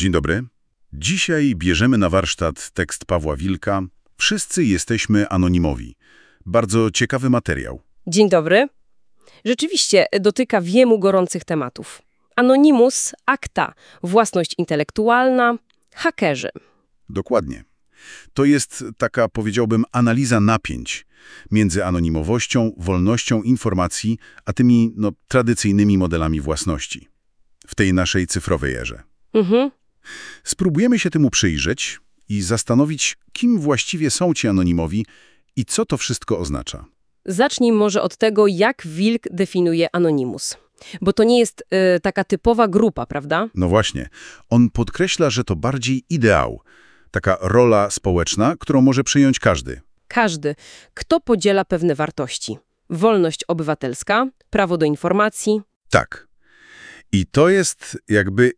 Dzień dobry. Dzisiaj bierzemy na warsztat tekst Pawła Wilka. Wszyscy jesteśmy anonimowi. Bardzo ciekawy materiał. Dzień dobry. Rzeczywiście dotyka wielu gorących tematów. Anonymous, akta, własność intelektualna, hakerzy. Dokładnie. To jest taka, powiedziałbym, analiza napięć między anonimowością, wolnością informacji, a tymi tradycyjnymi modelami własności w tej naszej cyfrowej erze. Spróbujemy się temu przyjrzeć i zastanowić, kim właściwie są ci anonimowi i co to wszystko oznacza. Zacznij może od tego, jak Wilk definiuje Anonymous. Bo to nie jest taka typowa grupa, prawda? No właśnie. On podkreśla, że to bardziej ideał. Taka rola społeczna, którą może przyjąć każdy. Każdy, kto podziela pewne wartości. Wolność obywatelska, prawo do informacji. Tak. I to jest jakby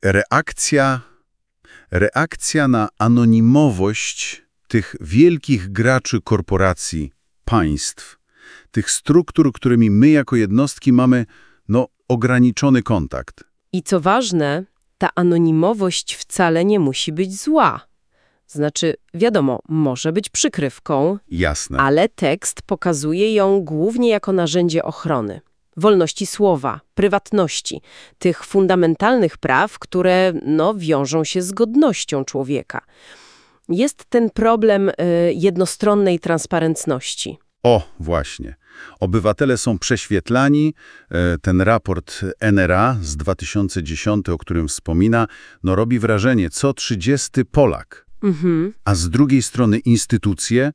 reakcja na anonimowość tych wielkich graczy korporacji, państw, tych struktur, którymi my jako jednostki mamy ograniczony kontakt. I co ważne, ta anonimowość wcale nie musi być zła. Znaczy, wiadomo, może być przykrywką, Jasne. ale tekst pokazuje ją głównie jako narzędzie ochrony. Wolności słowa, prywatności, tych fundamentalnych praw, które wiążą się z godnością człowieka. Jest ten problem jednostronnej transparentności. O, właśnie. Obywatele są prześwietlani. Ten raport NRA z 2010, o którym wspomina, robi wrażenie, co 30 Polak. A z drugiej strony instytucje,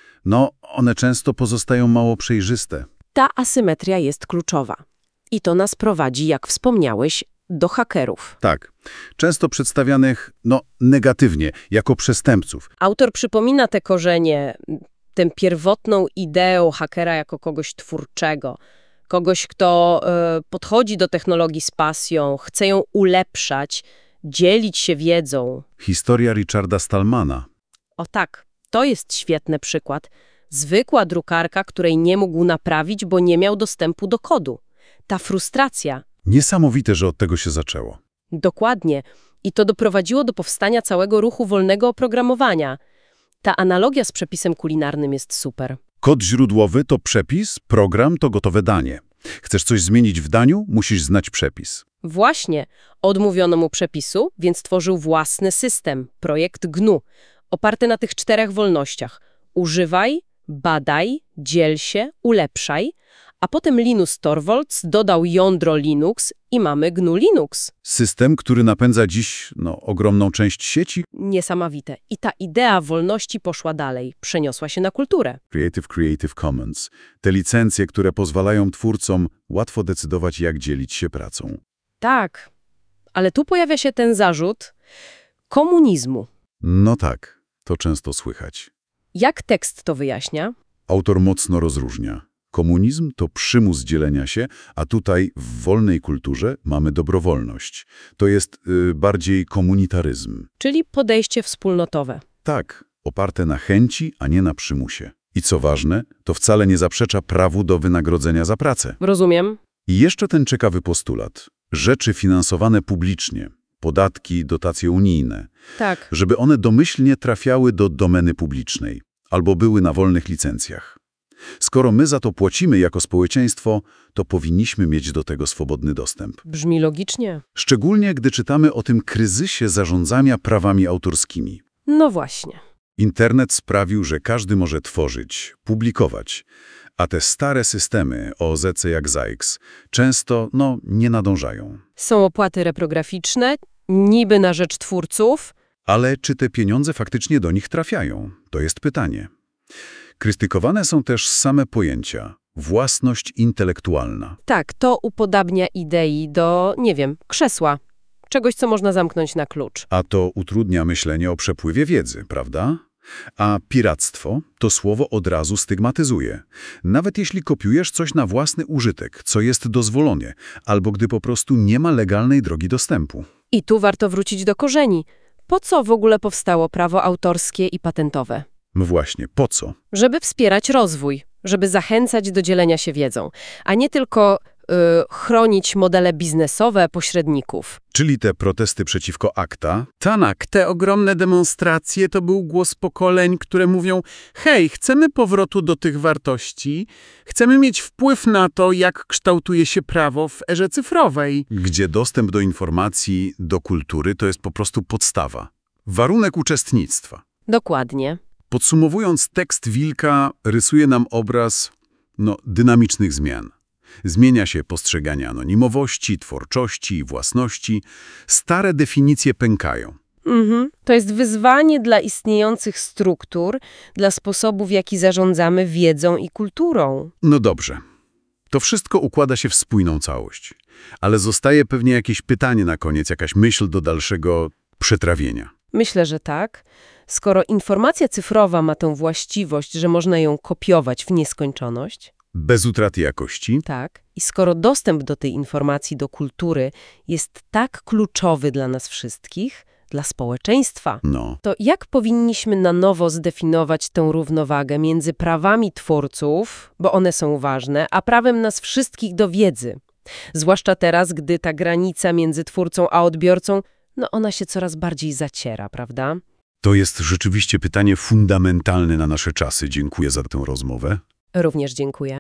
one często pozostają mało przejrzyste. Ta asymetria jest kluczowa. I to nas prowadzi, jak wspomniałeś, do hakerów. Tak. Często przedstawianych, negatywnie, jako przestępców. Autor przypomina te korzenie, tę pierwotną ideę hakera jako kogoś twórczego. Kogoś, kto podchodzi do technologii z pasją, chce ją ulepszać, dzielić się wiedzą. Historia Richarda Stallmana. O tak, to jest świetny przykład. Zwykła drukarka, której nie mógł naprawić, bo nie miał dostępu do kodu. Ta frustracja. Niesamowite, że od tego się zaczęło. Dokładnie. I to doprowadziło do powstania całego ruchu wolnego oprogramowania. Ta analogia z przepisem kulinarnym jest super. Kod źródłowy to przepis, program to gotowe danie. Chcesz coś zmienić w daniu? Musisz znać przepis. Właśnie. Odmówiono mu przepisu, więc tworzył własny system, projekt GNU, oparty na tych 4 wolnościach. Używaj, badaj, dziel się, ulepszaj, a potem Linus Torvalds dodał jądro Linux i mamy GNU Linux. System, który napędza dziś ogromną część sieci. Niesamowite. I ta idea wolności poszła dalej, przeniosła się na kulturę. Creative Commons. Te licencje, które pozwalają twórcom łatwo decydować, jak dzielić się pracą. Tak, ale tu pojawia się ten zarzut komunizmu. No tak, to często słychać. Jak tekst to wyjaśnia? Autor mocno rozróżnia. Komunizm to przymus dzielenia się, a tutaj w wolnej kulturze mamy dobrowolność. To jest bardziej komunitaryzm. Czyli podejście wspólnotowe. Tak, oparte na chęci, a nie na przymusie. I co ważne, to wcale nie zaprzecza prawu do wynagrodzenia za pracę. Rozumiem. I jeszcze ten ciekawy postulat. Rzeczy finansowane publicznie, podatki, dotacje unijne, Tak. żeby one domyślnie trafiały do domeny publicznej albo były na wolnych licencjach. Skoro my za to płacimy jako społeczeństwo, to powinniśmy mieć do tego swobodny dostęp. Brzmi logicznie. Szczególnie, gdy czytamy o tym kryzysie zarządzania prawami autorskimi. No właśnie. Internet sprawił, że każdy może tworzyć, publikować, a te stare systemy OZC jak ZAIX często, nie nadążają. Są opłaty reprograficzne, niby na rzecz twórców. Ale czy te pieniądze faktycznie do nich trafiają? To jest pytanie. Krytykowane są też same pojęcia. Własność intelektualna. Tak, to upodabnia idei do, krzesła. Czegoś, co można zamknąć na klucz. A to utrudnia myślenie o przepływie wiedzy, prawda? A piractwo to słowo od razu stygmatyzuje. Nawet jeśli kopiujesz coś na własny użytek, co jest dozwolone, albo gdy po prostu nie ma legalnej drogi dostępu. I tu warto wrócić do korzeni. Po co w ogóle powstało prawo autorskie i patentowe? Właśnie, po co? Żeby wspierać rozwój, żeby zachęcać do dzielenia się wiedzą, a nie tylko chronić modele biznesowe pośredników. Czyli te protesty przeciwko ACTA. Tak, te ogromne demonstracje to był głos pokoleń, które mówią: hej, chcemy powrotu do tych wartości, chcemy mieć wpływ na to, jak kształtuje się prawo w erze cyfrowej. Gdzie dostęp do informacji, do kultury to jest po prostu podstawa. Warunek uczestnictwa. Dokładnie. Podsumowując, tekst Wilka rysuje nam obraz dynamicznych zmian. Zmienia się postrzeganie anonimowości, twórczości i własności. Stare definicje pękają. To jest wyzwanie dla istniejących struktur, dla sposobu, w jaki zarządzamy wiedzą i kulturą. No dobrze. To wszystko układa się w spójną całość. Ale zostaje pewnie jakieś pytanie na koniec, jakaś myśl do dalszego przetrawienia. Myślę, że tak. Skoro informacja cyfrowa ma tę właściwość, że można ją kopiować w nieskończoność, Bez utraty jakości. tak, i skoro dostęp do tej informacji, do kultury jest tak kluczowy dla nas wszystkich, dla społeczeństwa, to jak powinniśmy na nowo zdefiniować tę równowagę między prawami twórców, bo one są ważne, a prawem nas wszystkich do wiedzy? Zwłaszcza teraz, gdy ta granica między twórcą a odbiorcą, ona się coraz bardziej zaciera, prawda? To jest rzeczywiście pytanie fundamentalne na nasze czasy. Dziękuję za tę rozmowę. Również dziękuję.